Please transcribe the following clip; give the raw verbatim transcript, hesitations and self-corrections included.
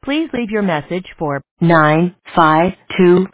Please leave your message for nine five two